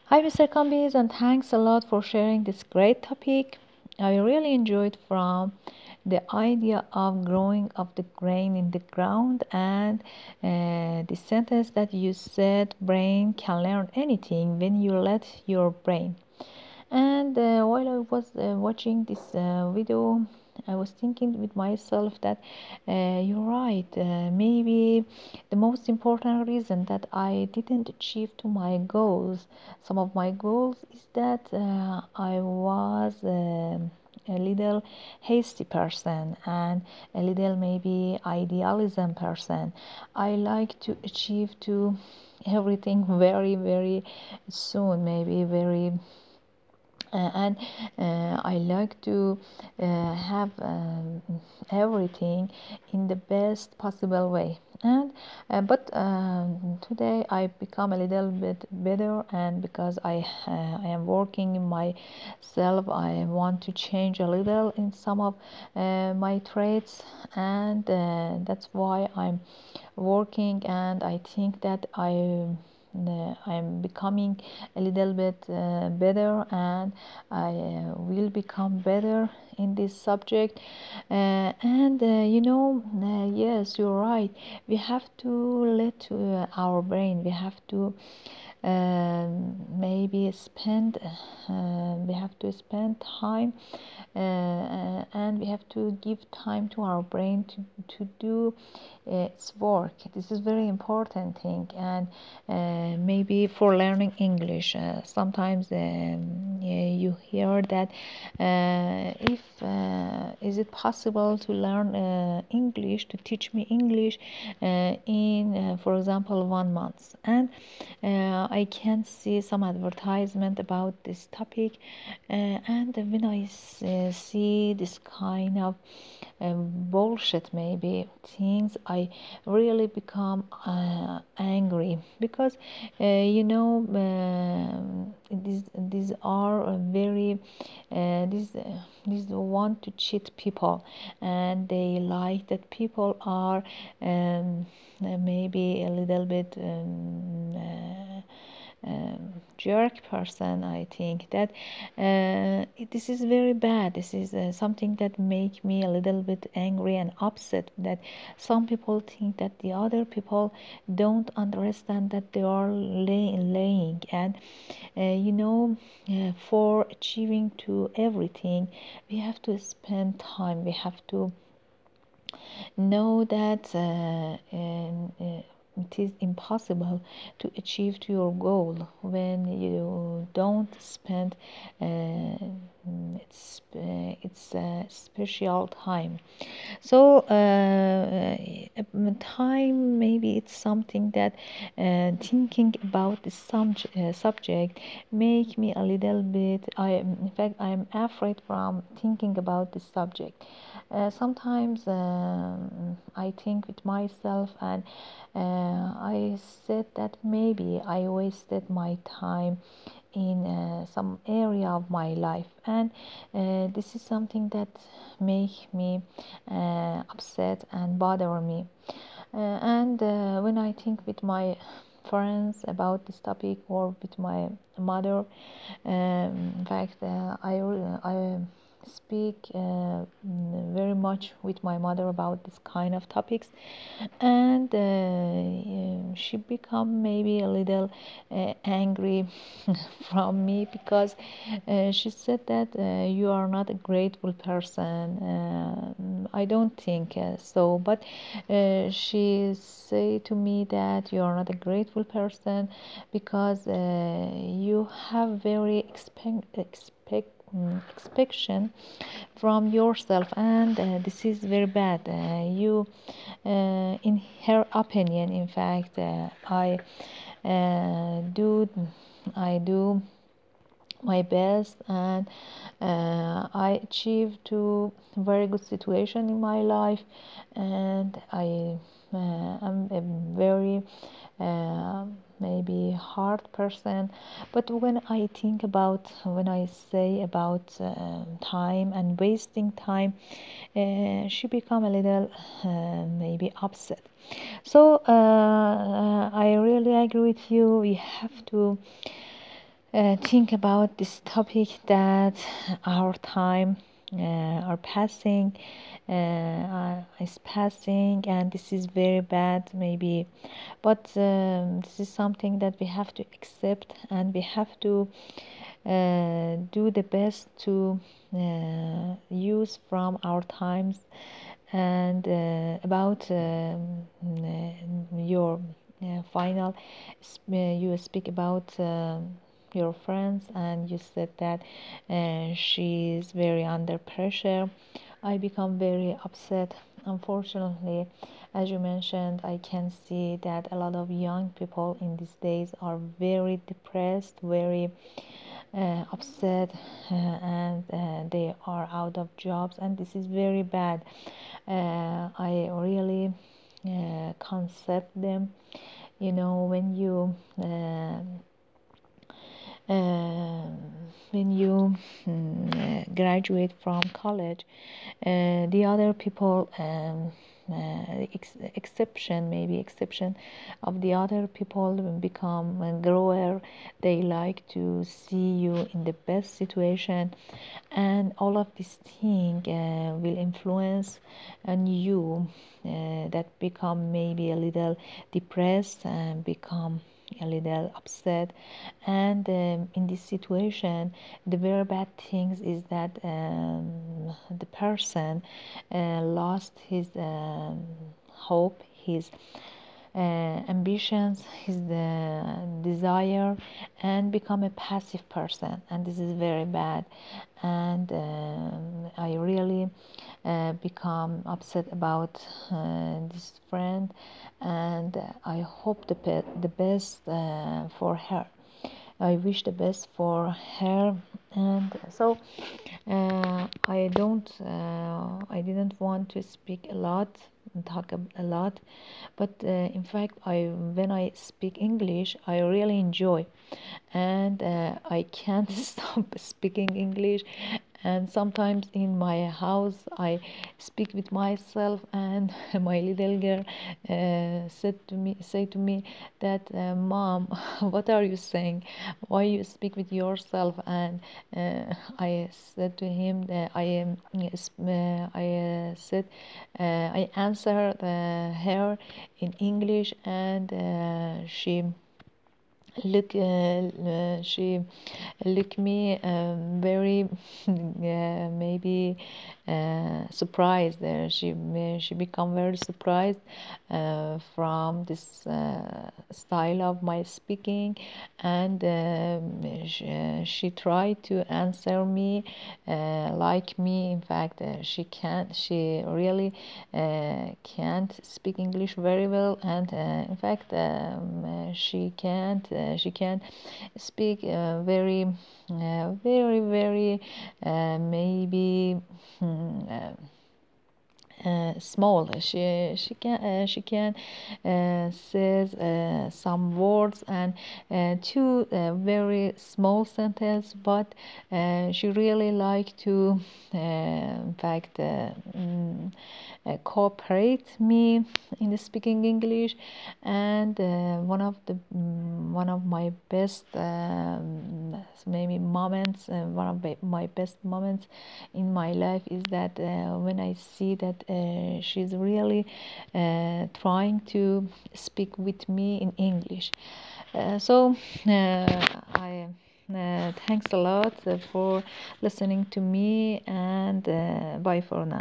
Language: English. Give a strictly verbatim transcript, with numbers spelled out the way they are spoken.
Hi, mister Kambiz, and thanks a lot for sharing this great topic. I really enjoyed from the idea of growing of the grain in the ground and uh, the sentence that you said, brain can learn anything when you let your brain. And uh, while I was uh, watching this uh, video, I was thinking with myself that uh, you're right. Uh, maybe the most important reason that I didn't achieve to my goals, some of my goals, is that uh, I was. um a little hasty person and a little maybe idealism person. I like to achieve to everything very very soon, maybe very uh, and uh, I like to uh, have um, everything in the best possible way. And uh, but um, today I become a little bit better, and because I uh, I am working in myself, I want to change a little in some of uh, my traits, and uh, that's why I'm working. And I think that I uh, I'm becoming a little bit uh, better, and I uh, will become better in this subject. Uh, and uh, you know, uh, yes, you're right. We have to let uh, our brain. We have to um, maybe spend. Uh, we have to spend time, uh, uh, and we have to give time to our brain to to do uh, its work. This is very important thing. And uh, maybe for learning English, uh, sometimes um, yeah, you hear that uh, if uh, is it possible to learn uh, English, to teach me English uh, in uh, for example one month. And uh, I can see some advertisement about this topic, uh, and when I uh, see this kind of um, bullshit maybe things, I really become uh, angry, because uh, you know um these these are uh, very uh, these uh, these want to cheat people, and they like that people are um, uh, maybe a little bit um, uh, um, jerk person. I think that uh, it- this is very bad. This is uh, something that make me a little bit angry and upset, that some people think that the other people don't understand that they are lay- laying. And uh, you know uh, for achieving to everything, we have to spend time. We have to know that uh, and, uh, it is impossible to achieve to your goal when you don't spend uh, it's uh, it's a special time. So uh, uh, time, maybe it's something that uh, thinking about this subject, uh, subject make me a little bit, I in fact I'm afraid from thinking about this subject. Uh, sometimes um, I think with myself, and uh, I said that maybe I wasted my time in uh, some area of my life. And uh, this is something that make me uh, upset and bother me. Uh, and uh, when I think with my friends about this topic, or with my mother, um, in fact, uh, I, I speak uh, very much with my mother about this kind of topics, and uh, she become maybe a little uh, angry from me, because uh, she said that uh, you are not a grateful person. uh, I don't think uh, so, but uh, she say to me that you are not a grateful person, because uh, you have very expect, expect mm, expectation from yourself, and uh, this is very bad. Uh, you uh, in her opinion, in fact, uh, I uh, do I do my best, and uh, I achieved to very good situation in my life, and I uh, am a very uh, maybe hard person. But when I think about, when I say about uh, time and wasting time, uh, she become a little uh, maybe upset. So uh, I really agree with you. We have to uh, think about this topic that our time uh, are passing uh, uh, is passing, and this is very bad maybe, but um, this is something that we have to accept, and we have to uh, do the best to uh, use from our times. And uh, about um, uh, your uh, final uh, you speak about um your friends, and you said that uh, she is very under pressure. I become very upset. Unfortunately, as you mentioned, I can see that a lot of young people in these days are very depressed, very uh, upset, uh, and uh, they are out of jobs, and this is very bad. uh, I really uh, concept them. You know, when you uh, uh, when you mm, uh, graduate from college, uh, the other people um, uh, ex- exception maybe exception of the other people become a grower. They like to see you in the best situation, and all of these things uh, will influence on you, uh, that become maybe a little depressed and become a little upset. And um, in this situation, the very bad things is that um, the person uh, lost his um, hope, his uh, ambitions, his uh, desire, and become a passive person, and this is very bad. And um, I really uh, become upset about uh, this friend, and I hope the, pe- the best uh, for her. I wish the best for her. And so uh, I don't uh, I didn't want to speak a lot and talk a, a lot, but uh, in fact, I when I speak English, I really enjoy, and uh, I can't stop speaking English. And sometimes in my house, I speak with myself, and my little girl uh, said to me, say to me that, uh, "Mom, what are you saying? Why you speak with yourself?" And uh, I said to him that I am. Uh, I uh, said uh, I answered uh, her in English, and uh, she look uh, uh, she look me um, very uh, maybe uh, surprised. Uh, she uh, she become very surprised uh, from this uh, style of my speaking, and um, she, uh, she tried to answer me uh, like me. In fact, uh, she can't she really uh, can't speak English very well, and uh, in fact um, uh, she can't uh, she can speak uh, very uh, very very uh, maybe hmm, uh, uh, small. She she can uh, she can uh, says uh, some words, and uh, two uh, very small sentence, but uh, she really like to uh, in fact uh, mm, uh, cooperate me in the speaking English. And uh, one of the mm, one of my best um, maybe moments, uh, one of my my best moments in my life is that uh, when I see that uh, she's really uh, trying to speak with me in English. Uh, so uh, I uh, thanks a lot uh, for listening to me, and uh, bye for now.